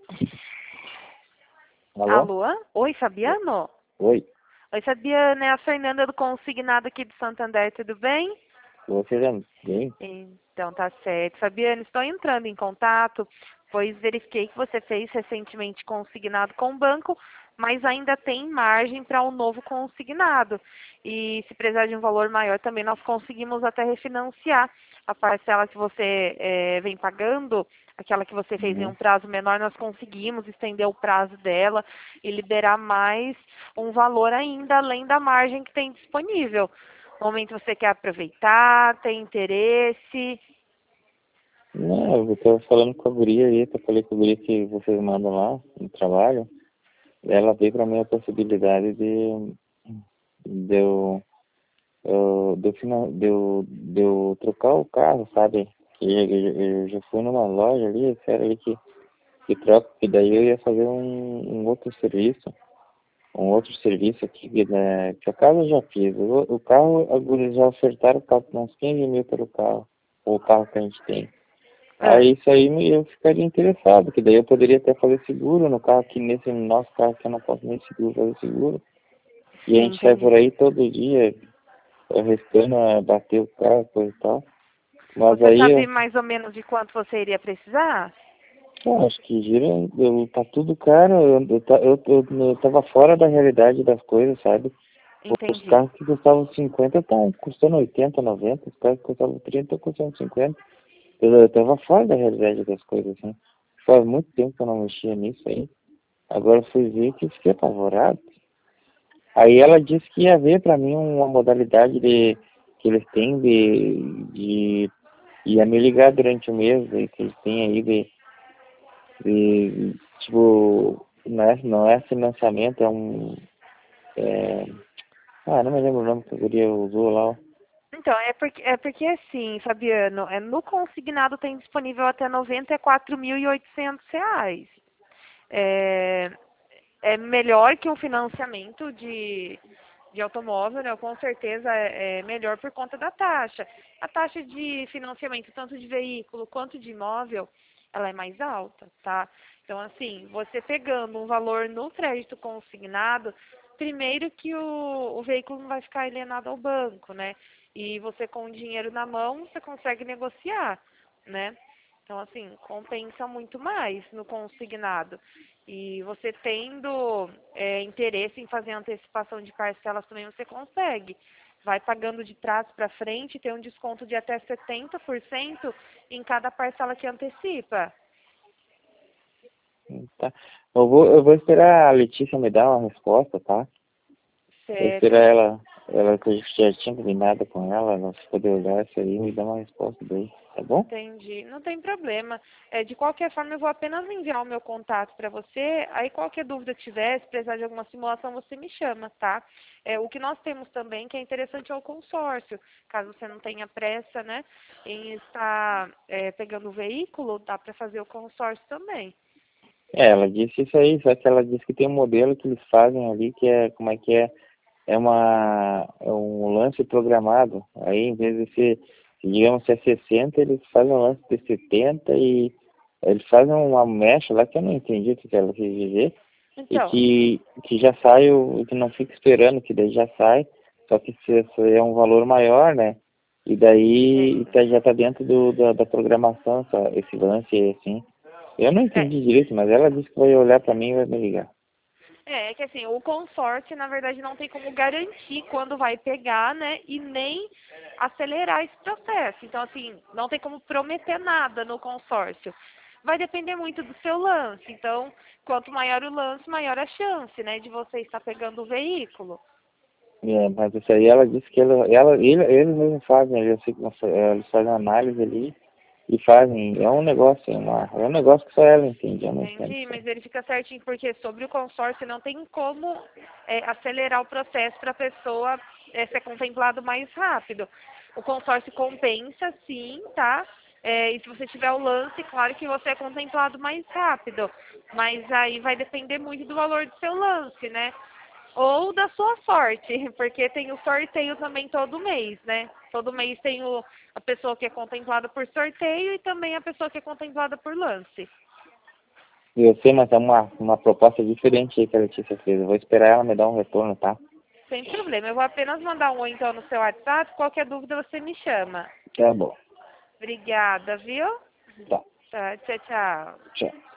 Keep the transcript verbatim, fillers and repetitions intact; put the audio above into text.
Alô? Alô? Oi, Fabiano? Oi, Oi, Fabiano, é a Fernanda do Consignado aqui de Santander, tudo bem? você já bem? Então, tá certo. Fabiano, estou entrando em contato, pois verifiquei que você fez recentemente consignado com o banco, mas ainda tem margem para um novo consignado. E se precisar de um valor maior também, nós conseguimos até refinanciar a parcela que você eh, vem pagando, aquela que você fez em Uhum. um prazo menor, nós conseguimos estender o prazo dela e liberar mais um valor ainda, além da margem que tem disponível. No momento você quer aproveitar, tem interesse. Não, eu tô falando com a guria aí, eu falei com a guria que vocês mandam lá no trabalho. Ela veio pra mim a possibilidade de, de eu, eu, de eu, finan- de eu, de eu trocar o carro, sabe? Que eu, eu- eu já fui numa loja ali, disseram ali que, que troca, que daí eu ia fazer um, um outro serviço, um outro serviço aqui, que, né, que a casa eu já fiz. O, o carro, a guria já ofertaram o carro, uns quinze mil pelo carro, o carro que a gente tem. Ah, Aí isso aí me- eu ficaria interessado, que daí eu poderia até fazer seguro no carro, que nesse nosso carro que eu não posso nem seguro, fazer seguro. E a sim, gente sai por entendi. aí todo dia, arriscando a bater o carro, coisa e tal. Mas Você aí sabe eu, mais ou menos de quanto você iria precisar? pô, acho que gira, eu, tá tudo caro, eu, eu, ta- eu, eu, eu tava fora da realidade das coisas, sabe? Os Entendi. carros que custavam cinquenta estão custando oitenta, noventa, os carros que custavam trinta estão custando cinquenta. Eu, eu tava fora da realidade das coisas, assim. Faz muito tempo que eu não mexia nisso aí. Agora eu fui ver que eu fiquei apavorado. Aí ela disse que ia ver para mim uma modalidade de, que eles têm de, de ia me ligar durante o mês, de, que eles têm aí de, de tipo, não é, não é financiamento, é um. É, ah, não me lembro o nome que a guria usou lá. Ó. Então, é porque, é porque assim, Fabiano, é, no consignado tem disponível até noventa e quatro mil e oitocentos reais. É, é melhor que um financiamento de, de automóvel, né? Com certeza é, é melhor por conta da taxa. A taxa de financiamento, tanto de veículo quanto de imóvel, ela é mais alta, tá? Então, assim, você pegando um valor no crédito consignado, primeiro que o, o veículo não vai ficar alienado ao banco, né? E você com o dinheiro na mão, você consegue negociar, né? Então, assim, compensa muito mais no consignado. E você tendo é, interesse em fazer antecipação de parcelas também, você consegue. Vai pagando de trás para frente, tem um desconto de até setenta por cento em cada parcela que antecipa. Tá. Eu vou, eu vou esperar a Letícia me dar uma resposta, tá? Vou esperar Certo? ela, ela que eu já tinha combinado com ela, ela poder olhar isso aí e me dar uma resposta daí, tá bom? Entendi. Não tem problema. É, de qualquer forma, eu vou apenas enviar o meu contato para você. Aí, qualquer dúvida que tiver, se precisar de alguma simulação, você me chama, tá? É, o que nós temos também, que é interessante, é o consórcio. Caso você não tenha pressa, né, em estar é, pegando o veículo, dá para fazer o consórcio também. É, ela disse isso aí, só que ela disse que tem um modelo que eles fazem ali que é, como é que é, é uma, é um lance programado. Aí, em vez de ser, digamos, se é sessenta, eles fazem um lance de setenta e eles fazem uma mecha lá que eu não entendi o que ela quis dizer e Então, que, que já sai, o que não fica esperando, que daí já sai, só que se, se é um valor maior, né? E daí entendo. tá, já tá dentro do, da, da programação, essa, esse lance aí, assim. Eu não É, entendi direito, mas ela disse que vai olhar pra mim e vai me ligar. É, é que assim, o consórcio, na verdade, não tem como garantir quando vai pegar, né? E nem acelerar esse processo. Então, assim, não tem como prometer nada no consórcio. Vai depender muito do seu lance. Então, quanto maior o lance, maior a chance, né, de você estar pegando o veículo. É, mas isso aí ela disse que ela, ela, ele, eles mesmos fazem, eu sei que nós- eles fazem análise ali e fazem, é um negócio, é, uma, é um negócio que só ela entende, eu não entendo Entendi, isso aí. mas verifica certinho, porque sobre o consórcio não tem como é, acelerar o processo para a pessoa é, ser contemplado mais rápido. O consórcio compensa, sim, tá? É, e se você tiver o lance, claro que você é contemplado mais rápido. Mas aí vai depender muito do valor do seu lance, né? Ou da sua sorte, porque tem o sorteio também todo mês, né? Todo mês tem o, a pessoa que é contemplada por sorteio e também a pessoa que é contemplada por lance. Eu sei, mas é uma, uma proposta diferente aí que a Letícia fez. Eu vou esperar ela me dar um retorno, tá? Sem problema. Eu vou apenas mandar um oi então no seu WhatsApp. Qualquer dúvida você me chama. Tá bom. Obrigada, viu? Tá. Tá, tchau, tchau. Tchau.